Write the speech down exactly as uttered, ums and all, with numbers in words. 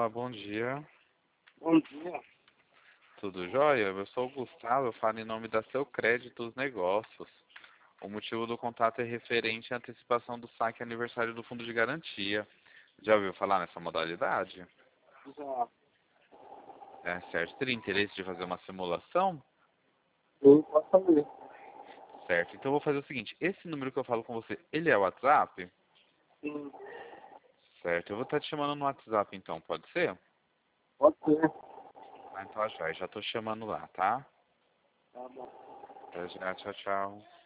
bom dia. Bom dia. Tudo jóia? Eu sou o Gustavo, eu falo em nome da Seu Créditos Negócios. O motivo do contato é referente à antecipação do saque aniversário do Fundo de Garantia. Já ouviu falar nessa modalidade? Já. É certo. Teria interesse de fazer uma simulação? Eu posso fazer. Certo. Então eu vou fazer o seguinte, esse número que eu falo com você, ele é o WhatsApp? Sim. Certo. Eu vou estar te chamando no WhatsApp então, pode ser? Pode ser. Ah, então já, já estou chamando lá, tá? Tá bom. Até já, tchau, tchau.